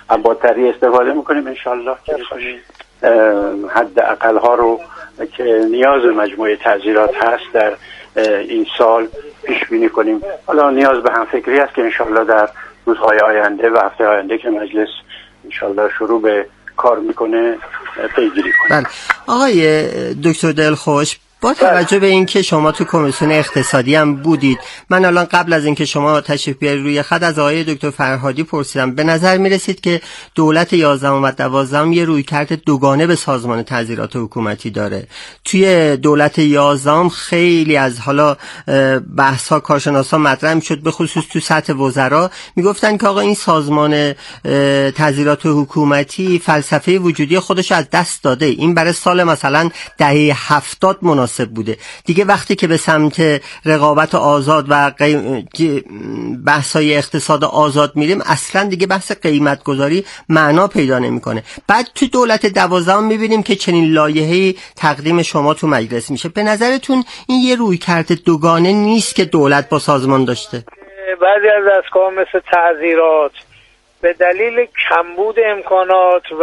اباتری استفاده میکنیم انشالله که حد اقل ها رو که نیاز مجموعه تعزیرات هست در این سال پیش بینی کنیم. حالا نیاز به همفکری است که انشالله در روزهای آینده و هفته آینده که مجلس انشالله شروع به کار میکنه پیگیری کنیم. آقای دکتر دلخوش، با توجه به اینکه شما تو کمیسیون اقتصادی هم بودید، من الان قبل از اینکه شما تشریف بیارید روی خط از آقای دکتر فرهادی پرسیدم، به نظر میرسید که دولت 11 و 12 یه رویکرد دوگانه به سازمان تعزیرات حکومتی داره. توی دولت 11 خیلی از حالا بحث‌ها کارشناسا مطرح می‌شد، به خصوص تو سطح وزرا میگفتن که آقا این سازمان تعزیرات حکومتی فلسفه وجودی خودش از دست داده، این برای سال مثلا دهه 70 مناسب بوده دیگه. وقتی که به سمت رقابت آزاد و بحث‌های اقتصاد آزاد میریم، اصلا دیگه بحث قیمت گذاری معنا پیدا نمیکنه. بعد تو دولت 12 میبینیم که چنین لایحه‌ای تقدیم شما تو مجلس میشه. به نظرتون این یه رویکرد دوگانه نیست که دولت با سازمان داشته؟ بعضی از دستگاه مثل تعزیرات به دلیل کمبود امکانات و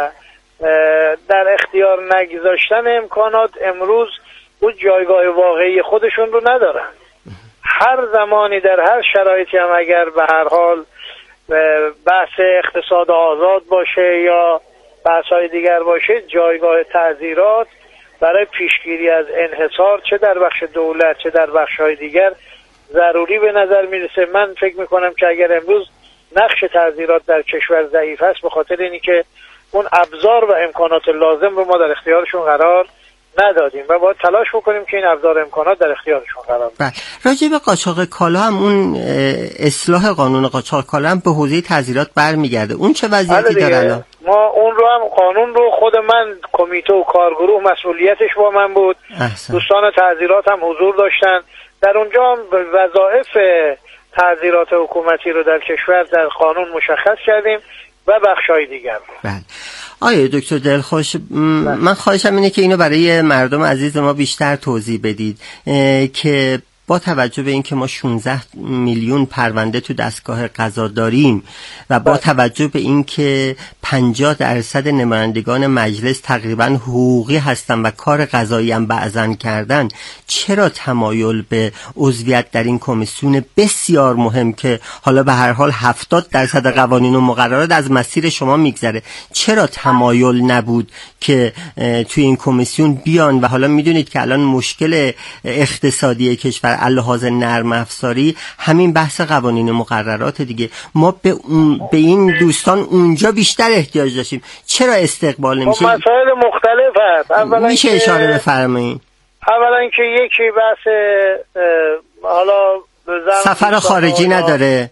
در اختیار نگذاشتن امکانات امروز اون جایگاه واقعی خودشون رو ندارن. هر زمانی در هر شرایطی هم اگر به هر حال بحث اقتصاد آزاد باشه یا بحث‌های دیگر باشه، جایگاه تعزیرات برای پیشگیری از انحصار چه در بخش دولت چه در بخش‌های دیگر ضروری به نظر میرسه. من فکر میکنم که اگر امروز نقش تعزیرات در کشور ضعیف است، به خاطر اینی که اون ابزار و امکانات لازم رو ما در اختیارشون قرار ندادیم و باید تلاش بکنیم که این ابزار امکانات در اختیارشون قرار بدیم. راجع به قاچاق کالا هم اون اصلاح قانون قاچاق کالا هم به حوزه تعزیرات برمیگرده. اون چه وضعیتی داره الان؟ ما اون رو هم قانون رو خود من کمیته و کارگروه مسئولیتش با من بود. دوستان تعزیرات هم حضور داشتن. در اونجا هم وظایف تعزیرات حکومتی رو در کشور در قانون مشخص کردیم و بخشای دیگر. بله. آیا دکتر دلخوش، من خواهشم اینه که اینو برای مردم عزیز ما بیشتر توضیح بدید که با توجه به اینکه ما 16 میلیون پرونده تو دستگاه قضا داریم و با توجه به اینکه 50% نمایندگان مجلس تقریبا حقوقی هستن و کار قضایی هم بعضن کردن، چرا تمایل به عضویت در این کمیسیون بسیار مهم که حالا به هر حال 70% قوانین و مقررات از مسیر شما میگذره، چرا تمایل نبود که توی این کمیسیون بیان؟ و حالا میدونید که الان مشکل اقتصادی کشور لحاظ نرم افزاری همین بحث قوانین مقررات دیگه. ما به این دوستان اونجا بیشتر احتیاج داشتیم، چرا استقبال نمیشه؟ مسائل مختلف هست. میشه اشاره بفرمایید؟ اولا که یکی بحث حالا سفر خارجی نداره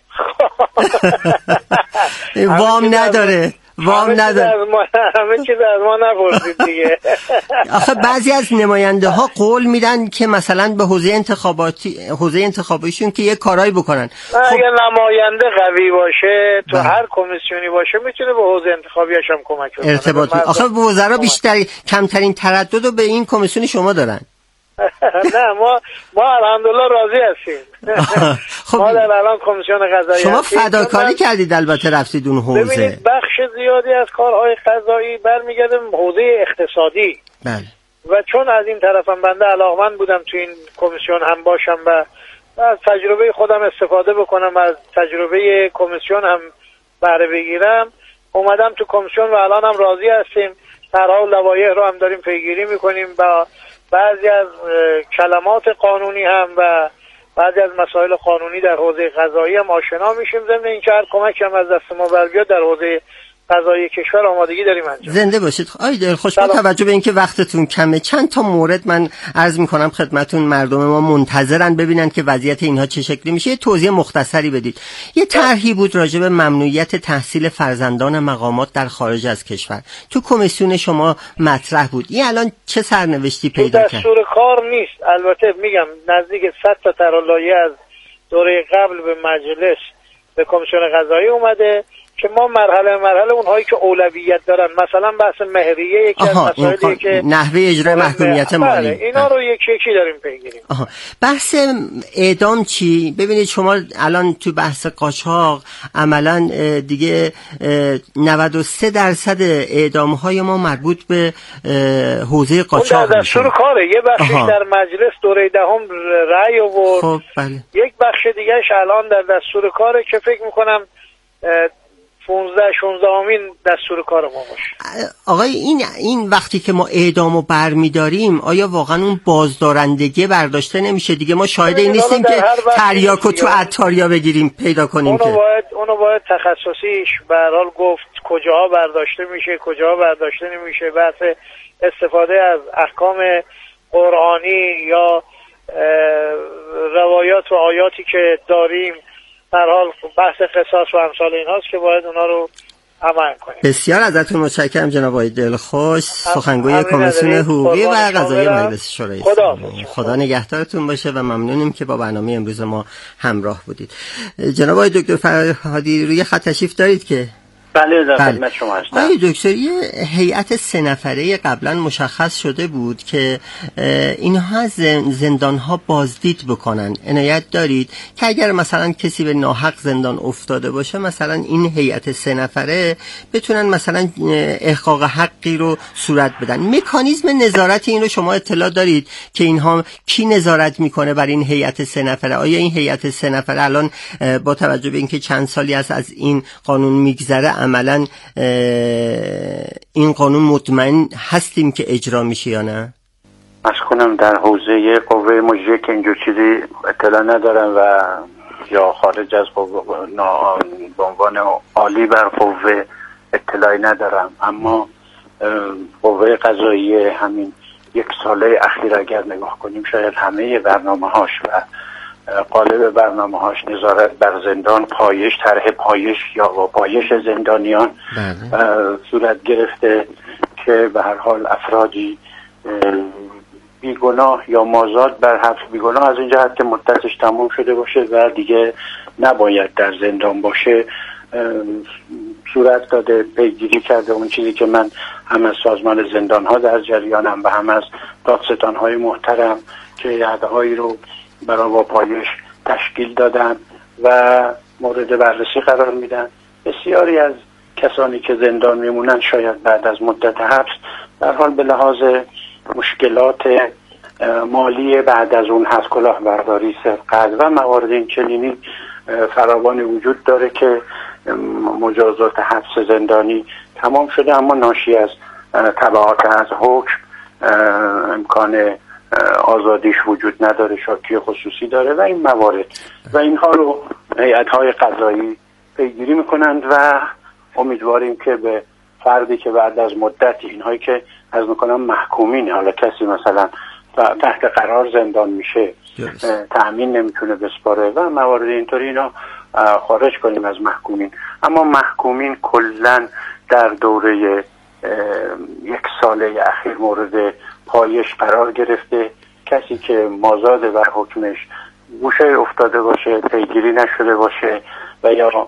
وام نداره همه چیز از ما نپرسید دیگه. آخه بعضی از نماینده ها قول میدن که مثلا به حوزه انتخابیشون که یه کارایی بکنن. اگه نماینده قوی باشه تو هر کمیسیونی باشه میتونه به حوزه انتخابیش هم کمک کنه. ارتباطی. آخه وزرا کمترین تردد رو به این کمیسیون شما دارن. نه ما الحمدلله راضی هستیم. خب ما در الان کمیسیون قضایی شما فداکاری کردید، البته رفتید اون حوزه. ببینید بخش زیادی از کارهای قضایی برمیگرده به حوزه اقتصادی. بله. و چون از این طرفم بنده علاقمند بودم تو این کمیسیون هم باشم و از تجربه خودم استفاده بکنم، از تجربه کمیسیون هم بهره بگیرم، اومدم تو کمیسیون و الان هم راضی هستیم. طرح لوایح رو هم داریم پیگیری میکنیم و بعضی از کلمات قانونی هم و بعضی از مسائل قانونی در حوزه قضایی هم آشنا میشیم. ضمن اینکه هر کمکی هم از دست ما بر بیاد در حوزه قضایی کشور آمادگی داریم انجام. زنده باشید. آقای دلخوش، با توجه به اینکه وقتتون کمه، چند تا مورد من عرض میکنم خدمتون، مردم ما منتظرن ببینن که وضعیت اینها چه شکلی میشه. یه توضیح مختصری بدید. یه طرحی بود راجع به ممنوعیت تحصیل فرزندان مقامات در خارج از کشور، تو کمیسیون شما مطرح بود. این الان چه سرنوشتی پیدا کرد؟ دستور کار نیست. البته میگم نزدیک 100 تا طرح لایحه از دوره قبل به مجلس به کمیسیون قضایی اومده که ما مرحله اونهایی که اولویت دارن، مثلا بحث مهریه یکی از مسائلی که نحوه اجرای محکومیت مالی، اینا رو یکی داریم پیگیری. بحث اعدام چی؟ ببینید شما الان تو بحث قاچاق عملا دیگه 93% اعدام‌های ما مربوط به حوزه قاچاق در دستور کاره. یه بخشش در مجلس دوره دهم رأی آورد. خب بله. یک بخش دیگه‌اش الان در دستور کاره که فکر می‌کنم 15-16مین دستور کار ما باشه. آقای این وقتی که ما اعدامو برمی‌داریم آیا واقعا اون بازدارندگی برداشته نمیشه؟ دیگه ما شاهد این نیستیم که تریاکو تو عطاریا بگیریم پیدا کنیم که اونو باید تخصصیش به هر حال گفت کجاها برداشته میشه کجاها برداشته نمیشه. بحث استفاده از احکام قرآنی یا روایات و آیاتی که داریم، در حال بحث قصاص و امثال این هاست که باید اونا رو عمل کنیم. بسیار ازتون متشکرم جناب آقای دلخوش، سخنگوی کمیسیون حقوقی و قضایی مجلس شورای اسلامی. خدا نگهدارتون باشه و ممنونیم که با برنامه امروز ما همراه بودید. جناب آقای دکتر فرهادی روی خط تشریف دارید که؟ بله در خدمت شما هستم. آقای دکتر یه هیئت 3 نفره قبلا مشخص شده بود که اینها از زندانها بازدید بکنن. عنایت دارید که اگر مثلا کسی به ناحق زندان افتاده باشه مثلا این هیئت 3 نفره بتونن مثلا احقاق حقی رو صورت بدن. مکانیزم نظارت این رو شما اطلاع دارید که اینها کی نظارت میکنه بر این هیئت 3 نفره؟ آیا این هیئت 3 نفره الان با توجه به اینکه چند سالی است از این قانون میگذره عملا این قانون مطمئن هستیم که اجرا میشه یا نه؟ از کنم در حوزه قوه مجریه که اینجور چیزی اطلاع ندارم و یا خارج از به عنوان عالی بر قوه اطلاعی ندارم، اما قوه قضاییه همین 1 ساله اخیر اگر نگاه کنیم شاید همه برنامه‌هاش و قالب برنامه‌هاش نظارت بر زندان، پایش، طرح پایش یا با پایش زندانیان صورت گرفته که به هر حال افرادی بیگناه یا مازاد بر حبس بیگناه از این جهت که مدتش تموم شده باشه و دیگه نباید در زندان باشه صورت داده، پیگیری کرده. اون چیزی که من هم از سازمان زندان‌ها در جریانم و هم از دادستان‌های محترم که یادهایی رو برای با پایش تشکیل دادن و مورد بررسی قرار میدن. بسیاری از کسانی که زندان میمونن شاید بعد از مدت حبس در حال به لحاظ مشکلات مالی بعد از اون حبس، کلاهبرداری، سرقت و موارد این چنینی فراوانی وجود داره که مجازات حبس زندانی تمام شده اما ناشی از تبعات از حکم امکان آزادیش وجود نداره، شاکی خصوصی داره و این موارد و اینها رو هیئت‌های قضایی پیگیری میکنند و امیدواریم که به فردی که بعد از مدتی اینهایی که از میکنم محکومین، حالا کسی مثلا تحت قرار زندان میشه تأمین نمیتونه بسپاره و موارد اینطوری اینا خارج کنیم از محکومین. اما محکومین کلن در دوره 1 ساله اخیر مورد پایش قرار گرفته. کسی که مازاد بر حکمش گوشه افتاده باشه، پیگیری نشده باشه و یا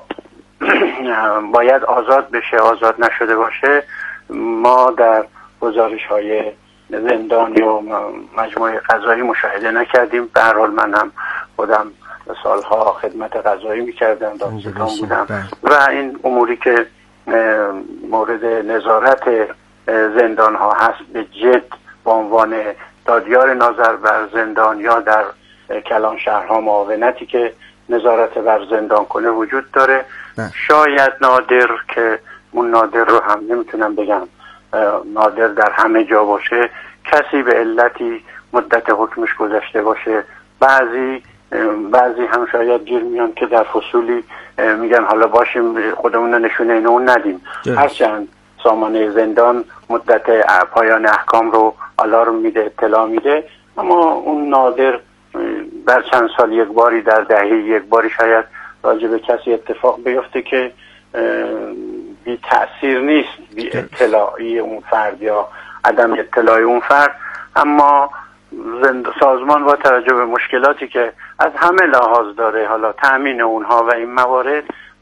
باید آزاد بشه آزاد نشده باشه، ما در گزارش‌های زندانی و مجموعه قضایی مشاهده نکردیم. به هر حال من هم خودم سالها خدمت قضایی می‌کردم، دادستان بودم و این اموری که مورد نظارت زندان‌ها هست به جد به عنوان دادیار ناظر بر زندان یا در کلان شهرها معاونتی که نظارت بر زندان کنه وجود داره. شاید نادر که اون نادر رو هم نمیتونم بگم نادر در همه جا باشه، کسی به علتی مدت حکمش گذشته باشه. بعضی هم شاید گیر میان که در فصولی میگن حالا باشیم خودمون نشونه اینو اون ندیم، هرچند سامانه زندان مدت پایان احکام رو آلارم میده، اطلاع میده، اما اون نادر در چند سال 1 باری، در دهه 1 باری شاید راجع به کسی اتفاق بیفته که بی تأثیر نیست، بی اطلاعی اون فرد یا عدم اطلاعی اون فرد. اما سازمان با توجه به مشکلاتی که از همه لحاظ داره، حالا تأمین اونها و این موارد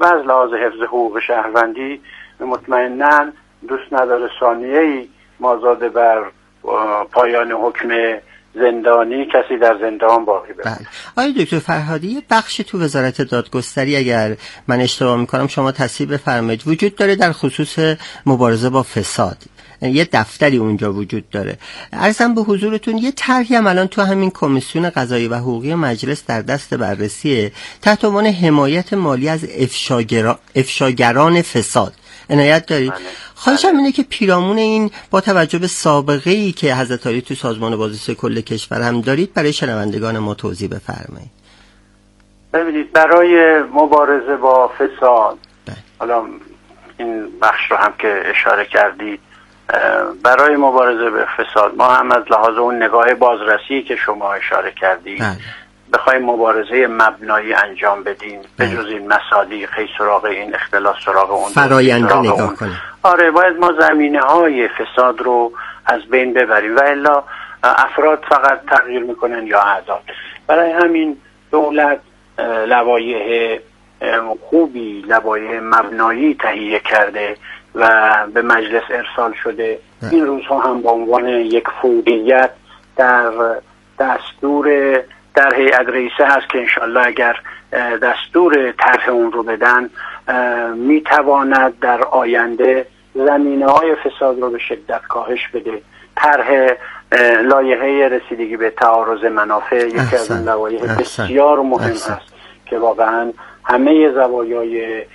و از لحاظ حفظ حقوق شهروندی مطمئناً دوست نداره ثانیه‌ای مازاد بر پایان حکم زندانی کسی در زندان باقی بمونه. آقای دکتر فرهادی، یه بخشی تو وزارت دادگستری اگر من اشتباه میکنم شما تصحیح بفرمایید وجود داره در خصوص مبارزه با فساد، یه دفتری اونجا وجود داره. عرضم به حضورتون یه طرحی هم الان تو همین کمیسیون قضایی و حقوقی مجلس در دست بررسیه تحت عنوان حمایت مالی از افشاگران فساد. عنایت دارید؟ خواهشم اینه که پیرامون این با توجه به سابقه‌ای که حضرت عالی تو سازمان بازرسی کل کشور هم دارید برای شنوندگان ما توضیح بفرمایید. ببینید، برای مبارزه با فساد، حالا این بخش رو هم که اشاره کردید، برای مبارزه به فساد ما هم از لحاظ اون نگاه بازرسی که شما اشاره کردید بخوایم مبارزه مبنایی انجام بدیم، به جز این مصادیق سراغ این اختلاس سراغ اون فراینده نگاه کنیم. آره، باید ما زمینه های فساد رو از بین ببریم و الا افراد فقط تغییر میکنن یا اعداد. برای همین دولت لوایح خوبی، لوایح مبنایی تهیه کرده و به مجلس ارسال شده. این روزها هم به عنوان یک فوریت در دستور در هیئت رئیسه هست که انشالله اگر دستور طرح اون رو بدن میتواند در آینده زمینه‌های فساد رو به شدت کاهش بده. طرح لایحه رسیدگی به تعارض منافع یکی از این لوایح بسیار مهم است که واقعا همه زوایای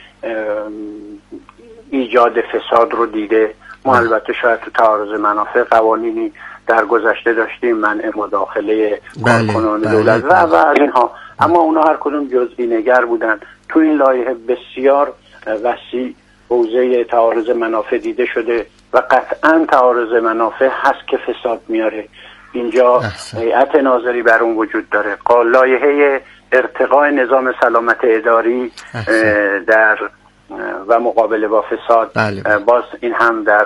ایجاد فساد رو دیده. ما البته شاید تو تعارض منافع قوانینی در گذشته داشتیم، منع مداخله کارکنان دولت و از اینها، اما اونا هر کدوم جزئی نگر بودن. تو این لایحه بسیار وسیع حوزه تعارض منافع دیده شده و قطعا تعارض منافع هست که فساد میاره. اینجا هیئت ناظری بر اون وجود داره. لایحه ارتقاء نظام سلامت اداری در و مقابله با فساد، باز این هم در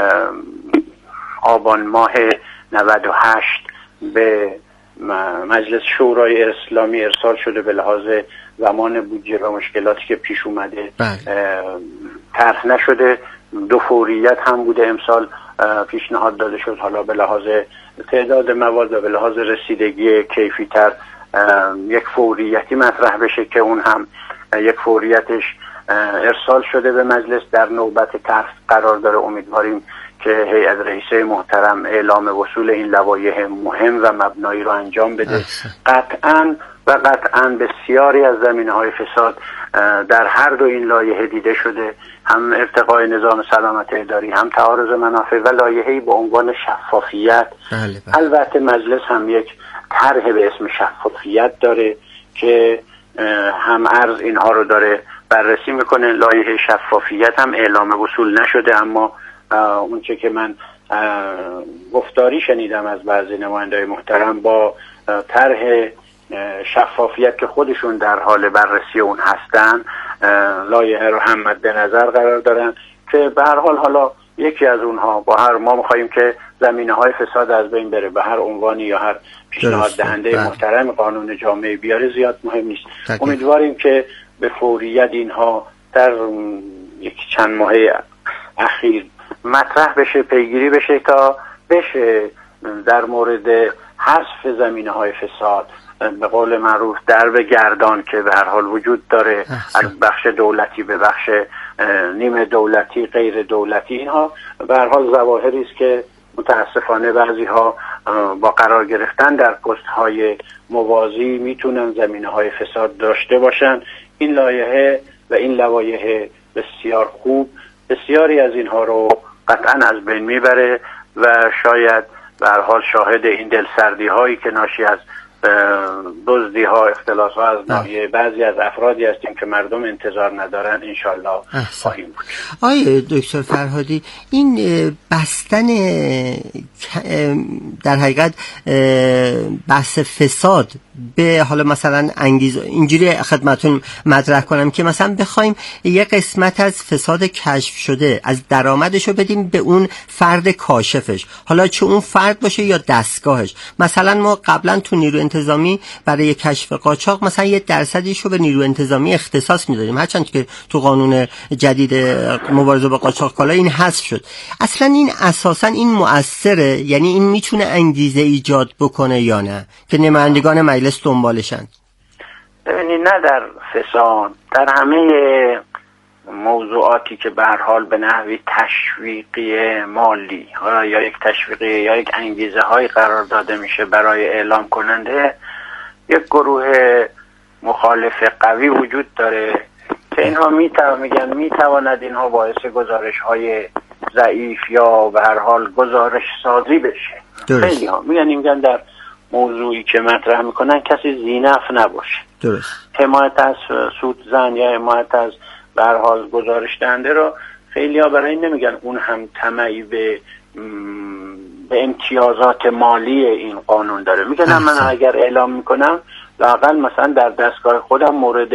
آبان ماه 98 به مجلس شورای اسلامی ارسال شده به لحاظ زمان بودجه و مشکلاتی که پیش اومده. طرح نشده. دو فوریت هم بوده امسال پیشنهاد داده شد، حالا به لحاظ تعداد مواد و به لحاظ رسیدگی کیفی تر یک فوریتی مطرح بشه که اون هم یک فوریتش ارسال شده به مجلس، در نوبت طرح قرار داره. امیدواریم که هیئت رئیسه محترم اعلام وصول این لوایح مهم و مبنایی رو انجام بده. قطعاً بسیاری از زمینه‌های فساد در هر دو این لایحه دیده شده، هم ارتقاء نظام سلامت اداری، هم تعارض منافع و لایحه‌ای با عنوان شفافیت. البته مجلس هم یک طرح به اسم شفافیت داره که هم عرض اینها رو داره بررسی میکنه. لایحه شفافیت هم اعلام وصول نشده، اما اونچه که من گفتاری شنیدم از بعضی نماینده‌های محترم با طرح شفافیت که خودشون در حال بررسی اون هستن، لایحه رو هم مد نظر قرار دارن که به هر حال حالا یکی از اونها با هر ما می‌خوایم که زمینه‌های فساد از بین بره، به هر عنوانی یا هر پیشنهاد دهنده محترم قانون جامعه بیاره زیاد مهم نیست. امیدواریم که به فوریت اینها در یک چند ماه اخیر مطرح بشه، پیگیری بشه تا بشه در مورد حذف زمینه‌های فساد به قول معروف درب گردان که به هر حال وجود داره از بخش دولتی به بخش نیمه دولتی، غیر دولتی. اینها به هر حال ظواهری است که متاسفانه بعضی‌ها با قرار گرفتن در پست‌های موازی میتونن زمینه‌های فساد داشته باشن. این لایحه و این لوایح بسیار خوب بسیاری از اینها رو قطعا از بین میبره و شاید به هر حال شاهد این دلسردی‌هایی که ناشی از دزدی‌ها، اختلاس‌ها از ناحیه بعضی از افرادی هستیم که مردم انتظار ندارن انشالله خواهیم بود. آقای دکتر فرهادی، این بستن در حقیقت بحث فساد به حالا مثلا انگیزه اینجوری خدمتون مطرح کنم که مثلا بخوایم یه قسمت از فساد کشف شده از درآمدشو بدیم به اون فرد کاشفش، حالا چه اون فرد باشه یا دستگاهش. مثلا ما قبلا تو نیروی انتظامی برای کشف قاچاق مثلا 1% رو به نیروی انتظامی اختصاص میدادیم، هرچند که تو قانون جدید مبارزه با قاچاق کالا این حذف شد. اصلا این اساسا این مؤثره؟ یعنی این میتونه انگیزه ایجاد بکنه یا نه که نمایندگان مجلس دنبالشن؟ ببینید، نه در فساد، در همه موضوعاتی که به هر حال به نحوی تشویقی مالی یا یک تشویقی یا یک انگیزه های قرار داده میشه برای اعلام کننده، یک گروه مخالف قوی وجود داره که اینها میتواند اینها باعث گزارش های ضعیف یا به هر حال گزارش سازی بشه. خیلی ها میگن در موضوعی که مطرح میکنن کسی ذینفع نباشه. درست. حمایت از سودزن یا حمایت از به هر حال گزارش دهنده رو خیلی ها برای این نمیگن اون هم طمعی به امتیازات مالی این قانون داره. میگن من اگر اعلام میکنم لااقل مثلا در دستگاه خودم مورد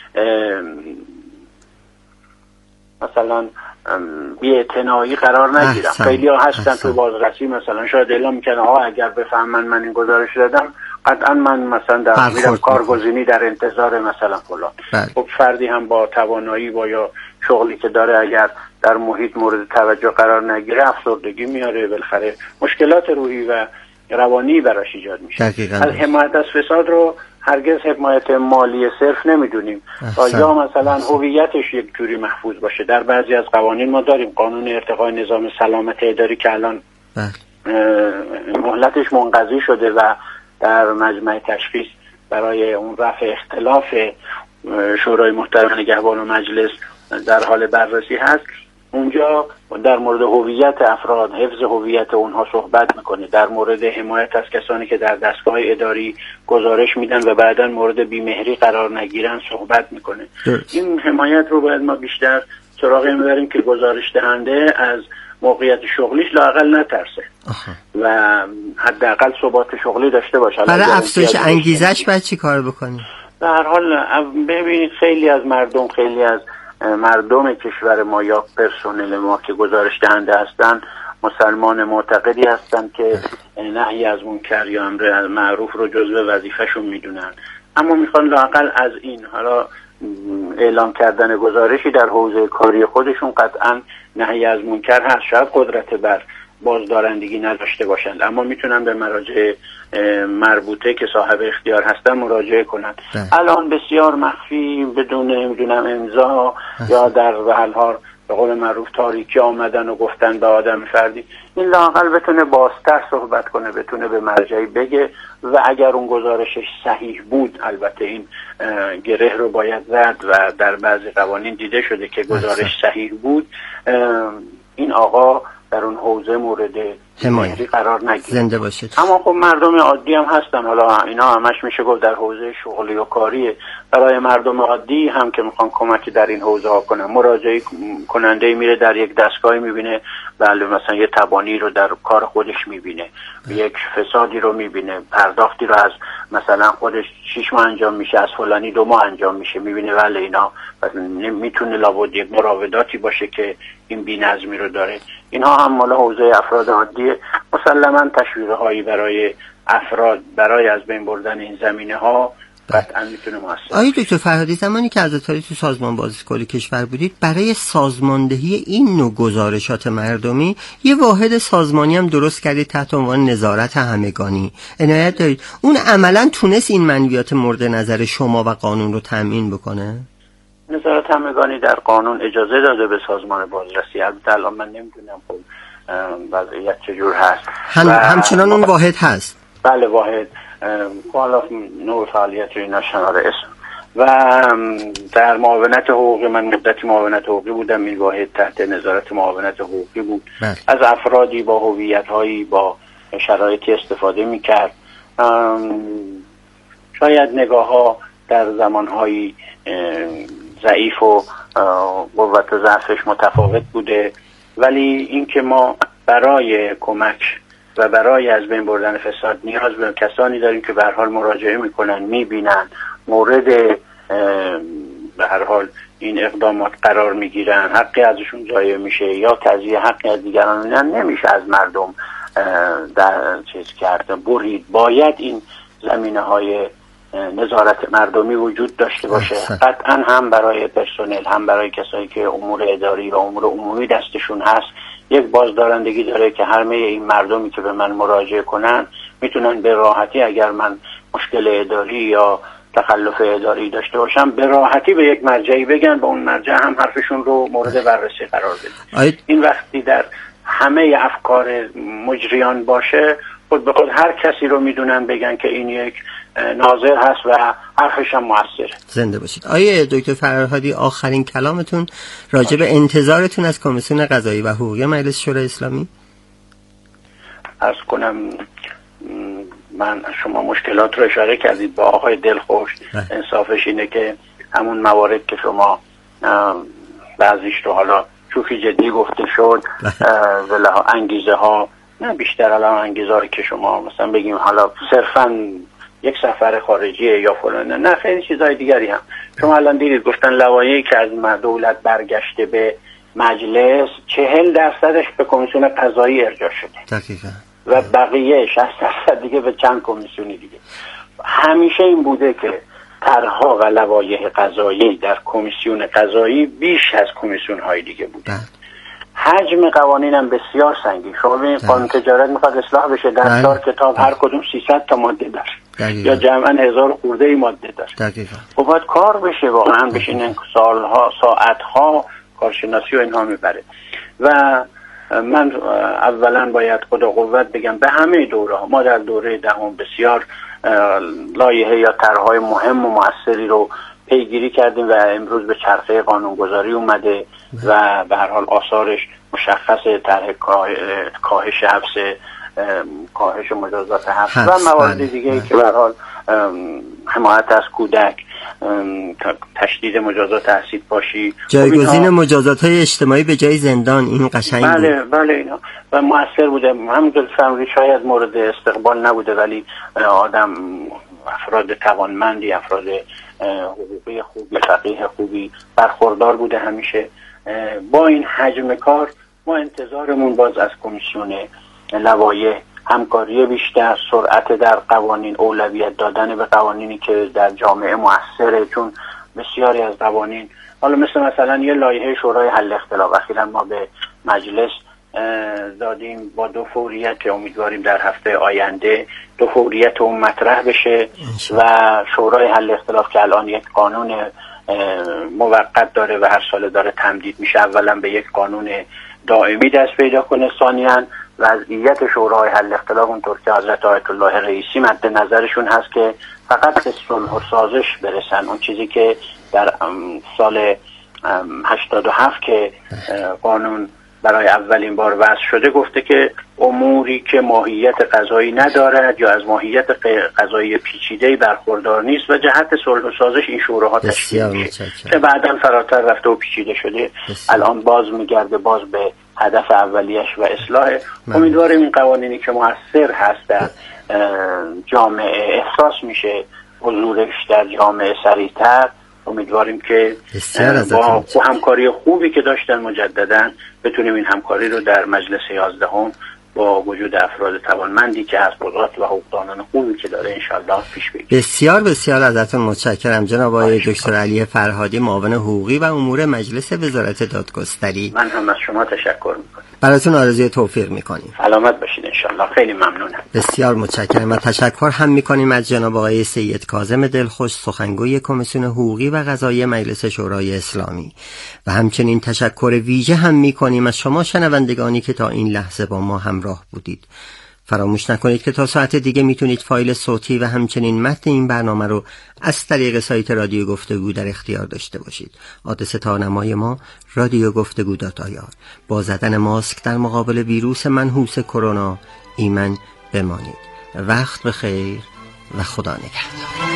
مثلا بی‌اعتنایی قرار نگیرم. خیلی ها هستن تو بازرسی مثلا شاید اعلام میکنن اگر بفهمن من این گزارش دادم قطعا من مثلا میرم کارگزینی در انتظار مثلا فلان. خب فردی هم با توانایی با یا شغلی که داره اگر در محیط مورد توجه قرار نگیره افسردگی میاره، بالاخره مشکلات روحی و روانی براش ایجاد میشه. از حمایت از فساد رو هرگز حمایت مالی صرف نمیدونیم یا مثلا هویتش یک جوری محفوظ باشه. در بعضی از قوانین ما داریم قانون ارتقای نظام سلامت اداری که الان مهلتش منقضی شده و در مجمع تشخیص برای اون رفع اختلاف شورای محترم نگهبان و مجلس در حال بررسی هست. اونجا در مورد هویت افراد، حفظ هویت اونها صحبت میکنه، در مورد حمایت از کسانی که در دستگاه اداری گزارش میدن و بعداً مورد بیمهری قرار نگیرن صحبت میکنه. این حمایت رو باید ما بیشتر سراغ این ببریم که گزارش دهنده از موقعیت شغلیش لااقل نترسه و حداقل ثبات شغلی داشته باشه. برای افزایش انگیزش باید چی کار بکنیم؟ به هر حال ببینید خیلی از مردم کشور ما یا پرسنل ما که گزارش دهنده هستن مسلمان معتقدی هستن که نهی از منکر یا امر معروف رو جزو وظیفه‌شون میدونن، اما میخوان لااقل از این حالا اعلام کردن گزارشی در حوزه کاری خودشون قطعا نهی از منکر هست، شاید قدرت بر بازدارندگی نداشته باشند اما میتونن به مراجع مربوطه که صاحب اختیار هستن مراجعه کنند. الان بسیار مخفی بدون نمیدونم امضا یا در حال به قول معروف تاریکی آمدن و گفتن به آدم فردی، این لااقل بتونه بازتر صحبت کنه، بتونه به مرجعی بگه و اگر اون گزارشش صحیح بود، البته این گره رو باید زد و در بعضی قوانین دیده شده که گزارش صحیح بود، این آقا در اون حوزه مورد حمایت قرار نگیره. زنده باشید. اما خب مردم عادی هم هستن، حالا اینا همش میشه گفت در حوزه شغلی و کاریه. برای مردم عادی هم که میخوان کمکی در این حوزه ها کنن، مراجعه کننده میره در یک دستگاهی میبینه بله مثلا یه تبانی رو در کار خودش میبینه، یک فسادی رو میبینه، پرداختی رو از مثلا خودش 6 ماه انجام میشه از فلانی 2 ماه انجام میشه، میبینه بله اینا میتونه لابد یک مراوداتی باشه که این بی‌نظمی رو داره. اینها هم مال حوزه افراد عادیه. مسلماً تشویق‌هایی برای افراد برای از بین بردن این زمینه‌ها قطعاً میتونه موثر. آقای دکتر فرهادی، زمانی که عزاداری تو سازمان بازرسی کشور بودید، برای سازماندهی این نوع گزارشات مردمی یه واحد سازمانی هم درست کردید تحت عنوان نظارت همگانی. عنایت دارید اون عملاً تونست این منویات مورد نظر شما و قانون رو تامین بکنه؟ نظارت همگانی در قانون اجازه داده به سازمان بازرسی، البته الان من نمیدونم خب وضعیت چجور هست. همچنان اون واحد هست؟ بله واحد، حالا نوع فعالیت رو نشناره اسم و در معاونت حقوقی، من مدتی معاونت حقوقی بودم، این واحد تحت نظارت معاونت حقوقی بود. از افرادی با هویت‌هایی با شرایطی استفاده می‌کرد. شاید نگاه‌ها در زمان‌هایی ضعیف و قوت و ضعفش متفاوت بوده، ولی اینکه ما برای کمک و برای از بین بردن فساد نیاز به کسانی داریم که به هر حال مراجعه میکنن، میبینن، مورد به هر حال این اقدامات قرار میگیرن، حقی ازشون ضایع میشه یا تضییع حقی از دیگران نمیشه از مردم در چیز کرده برید. باید این زمینه‌های نظارت مردمی وجود داشته باشه. قطعا هم برای پرسنل، هم برای کسایی که امور اداری و امور عمومی دستشون هست، یک بازدارندگی داره که همه این مردمی که به من مراجعه کنن میتونن به راحتی، اگر من مشکل اداری یا تخلف اداری داشته باشم، به راحتی به یک مرجعی بگن، با اون مرجع هم حرفشون رو مورد بررسی قرار بدن. این وقتی در همه افکار مجریان باشه، خود به خود هر کسی رو میدونن بگن که این یک ناظر هست و حرفش هم مؤثره. زنده باشید. آیه دکتر فرهادی، آخرین کلامتون راجع به انتظارتون از کمیسیون قضایی و حقوقی مجلس شورای اسلامی؟ عرض کنم من شما مشکلات رو اشاره کردید با آقای دلخوش. انصافش اینه که همون موارد که شما بعضیش رو حالا شوخی جدی گفته شد، انگیزه ها، نه بیشتر الان انگیزه رو که شما مثلا بگیم حالا صرفاً یک سفر خارجیه یا فلانه، نه خیلی چیزای دیگری هم. شما الان دیدید گفتن لوایحی که از دولت برگشته به مجلس 40% به کمیسیون قضایی ارجاع شده. دقیقاً. و بقیه 60% دیگه به چند کمیسیونی دیگه. همیشه این بوده که طرح‌ها و لوایح قضایی در کمیسیون قضایی بیش از کمیسیون‌های دیگه بوده. حجم قوانین هم بسیار سنگین. شما ببینید قانون تجارت میخواد اصلاح بشه، در 4 کتاب هر کدوم 300 تا ماده داره یا جمعاً 1000 خورده ای ماده داره. دقیقاً. خب باید کار بشه، واقعاً بشینن سالها ساعتها کارشناسی و اینها میبره. و من اولا باید خدا قوت بگم به همه دوره ها. ما در دوره دهم بسیار لایحه یا طرح‌های مهم و موثری رو پیگیری کردیم و امروز به چرخه قانونگذاری اومده و به هر حال آثارش مشخصه. طرح کاهش حبس، کاهش مجازات حبس و موارد دیگه که به هر حال حمایت از کودک، تشدید مجازات اسید پاشی، جایگزین مجازات‌های اجتماعی به جای زندان، این قشنگ بود. بله اینا و مؤثر بوده. همونطور فرمودید شاید مورد استقبال نبوده، ولی افراد توانمندی، افراد حقوقی خوبی، فقیه خوبی برخوردار بوده همیشه. با این حجم کار ما انتظارمون باز از کمیسیون لوایح همکاری بیشتر، سرعت در قوانین، اولویت دادن به قوانینی که در جامعه مؤثره، چون بسیاری از قوانین حالا مثلا یه لایحه شورای حل اختلاف اخیراً ما به مجلس دادیم با 2 فوریت که امیدواریم در هفته آینده 2 فوریت اون مطرح بشه و شورای حل اختلاف که الان یک قانون موقت داره و هر سال داره تمدید میشه، اولا به یک قانون دائمی دست پیدا کنه، ثانیاً وضعیت شورای حل اختلاف اونطور که حضرت آیت الله رئیسی مد نظرشون هست که فقط به صلح و سازش برسن. اون چیزی که در سال 87 که قانون برای اولین بار وضع شده گفته که اموری که ماهیت قضایی ندارد یا از ماهیت قضایی پیچیده‌ای برخوردار نیست و جهت صلح و سازش این شوراها تشکیل میشه که بعداً فراتر رفته و پیچیده شده. الان باز میگرده باز به هدف اولیش و اصلاح. امیدواریم این قوانینی که مؤثر هست در جامعه احساس میشه، حضورش در جامعه سریعتر، امیدواریم که با همکاری خوبی که داشتن مجددا بتونیم این همکاری رو در مجلس 11 با وجود افراد توانمندی که از قضات و حقوقدانان خوبی که داره انشالله پیش بگیریم. بسیار بسیار ازتون متشکرم جناب آقای دکتر علی فرهادی، معاون حقوقی و امور مجلس وزارت دادگستری. من هم از شما تشکر میکنم. براتون آرزوی توفیق میکنیم. سلامت باشید انشالله. خیلی ممنونم. بسیار متشکرم و تشکر هم میکنیم از جناب آقای سید کاظم دلخوش، سخنگوی کمیسیون حقوقی و قضایی مجلس شورای اسلامی، و همچنین تشکر ویژه هم میکنیم از شما شنوندگانی که تا این لحظه با ما همراه بودید. فراموش نکنید که تا ساعت دیگه میتونید فایل صوتی و همچنین متن این برنامه رو از طریق سایت رادیو گفتگو در اختیار داشته باشید. آدرس تارنمای ما radiogoftegu.ir. با زدن ماسک در مقابل ویروس منحوس کرونا ایمن بمانید. وقت بخیر و خدا نگهدار.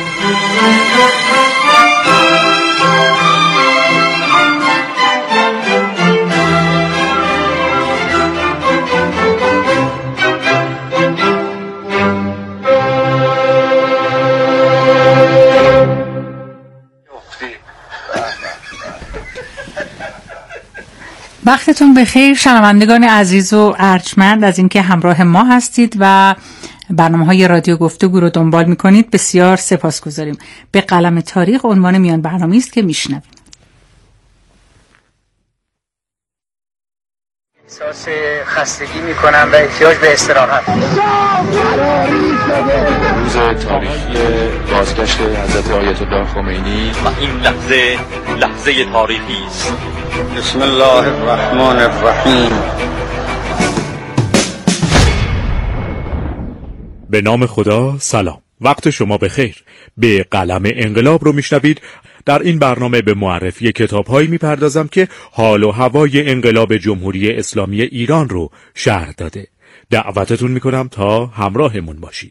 وقتتون بخیر شنوندگان عزیز و ارجمند از اینکه همراه ما هستید و برنامه‌های رادیو گفتگو رو دنبال می‌کنید بسیار سپاسگزاریم. به قلم تاریخ عنوان میان برنامه‌ای است که میشنویم. احساس خستگی میکنم و احتیاج به استراحت. روز تاریخی بازگشت حضرت آیت الله خمینی و این لحظه تاریخی است. بسم الله الرحمن الرحیم. به نام خدا. سلام، وقت شما بخیر. به قلم انقلاب رو میشنوید. در این برنامه به معرفی کتاب‌هایی میپردازم که حال و هوای انقلاب جمهوری اسلامی ایران رو شرح داده. دعوتتون میکنم تا همراهمون باشید.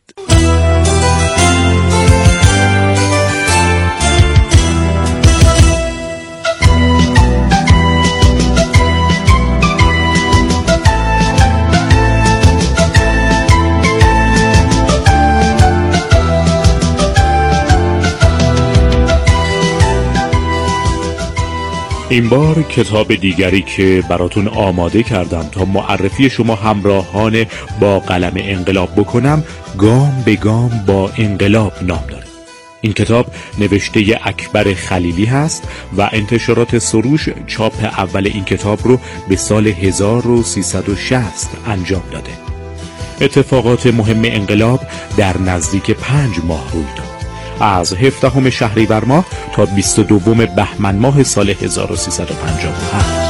این بار کتاب دیگری که براتون آماده کردم تا معرفی شما همراهان با قلم انقلاب بکنم، گام به گام با انقلاب نام داره. این کتاب نوشته اکبر خلیلی هست و انتشارات سروش چاپ اول این کتاب رو به سال 1360 انجام داده. اتفاقات مهم انقلاب در نزدیک 5 ماه روی داد. از 17 شهریور ماه تا 22 بهمن ماه سال 1357.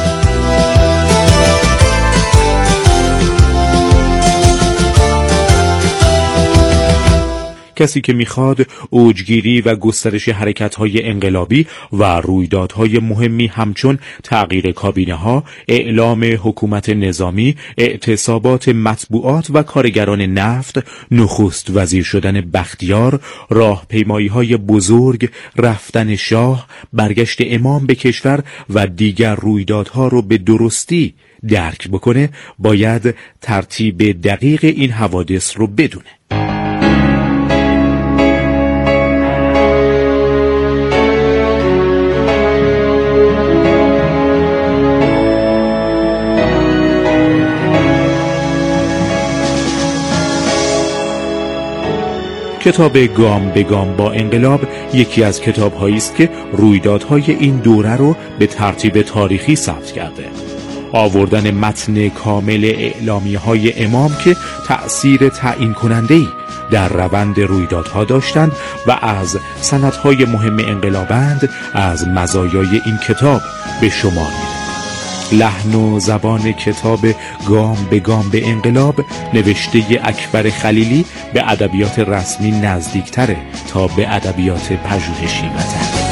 کسی که میخواد اوجگیری و گسترش حرکت‌های انقلابی و رویدادهای مهمی همچون تغییر کابینه‌ها، اعلام حکومت نظامی، اعتصابات مطبوعات و کارگران نفت، نخست وزیر شدن بختیار، راهپیمایی‌های بزرگ، رفتن شاه، برگشت امام به کشور و دیگر رویدادها رو به درستی درک بکنه، باید ترتیب دقیق این حوادث رو بدونه. کتاب گام به گام با انقلاب یکی از کتاب‌هایی است که رویدادهای این دوره رو به ترتیب تاریخی ثبت کرده. آوردن متن کامل اعلامیه‌های امام که تأثیر تعیین کننده‌ای در روند رویدادها داشتند و از سندهای مهم انقلابند از مزایای این کتاب به شمار می‌رود. لحن و زبان کتاب گام به گام به انقلاب نوشته اکبر خلیلی به ادبیات رسمی نزدیکتره تا به ادبیات پژوهشی و تحقیقی.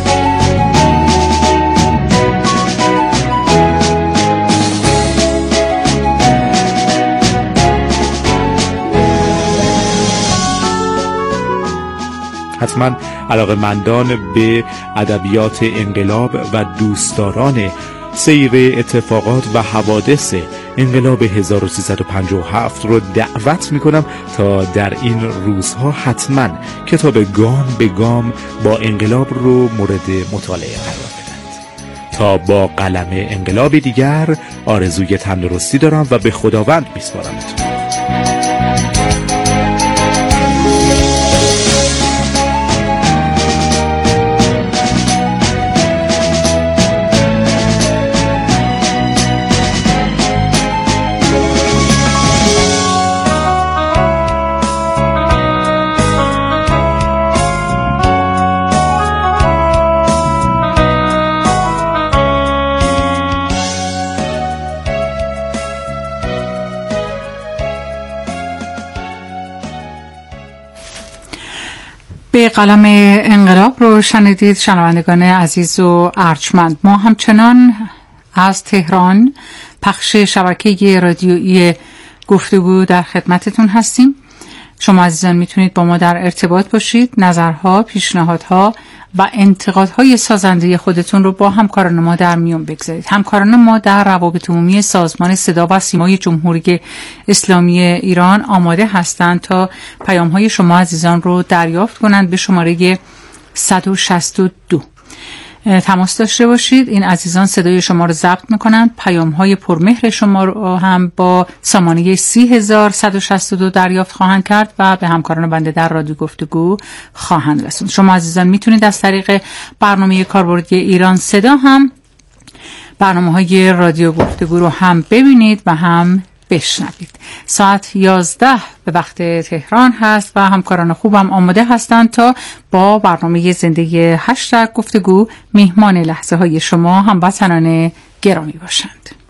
حتما علاقه‌مندان به ادبیات انقلاب و دوستداران سیر اتفاقات و حوادث انقلاب 1357 رو دعوت میکنم تا در این روزها حتما کتاب گام به گام با انقلاب رو مورد مطالعه قرار بدند. تا با قلم انقلاب دیگر آرزوی تندرستی دارم و به خداوند میسپارمتون. به قلم انقلاب رو شنیدید شنوندگان عزیز و ارجمند. ما همچنان از تهران پخش شبکه رادیویی گفتگو در خدمتتون هستیم. شما عزیزان میتونید با ما در ارتباط باشید، نظرها، پیشنهادها و انتقادهای سازنده خودتون رو با همکاران ما در میون بگذارید. همکاران ما در روابط عمومی سازمان صدا و سیمای جمهوری اسلامی ایران آماده هستند تا پیام‌های شما عزیزان رو دریافت کنند به شماره 162. تماس داشته باشید. این عزیزان صدای شما رو ضبط میکنند، پیام‌های پرمهر شما رو هم با سامانه 30162 دریافت خواهند کرد و به همکاران بنده در رادیو گفتگو خواهند رسوند. شما عزیزان میتونید از طریق برنامه کاربردی ایران صدا هم برنامه‌های رادیو گفتگو رو هم ببینید و هم بشنوید. ساعت 11 به وقت تهران هست و همکاران خوبم آماده هستند تا با برنامه زنده هشتگ گفتگو میهمان لحظه های شما هموطنان گرامی باشند.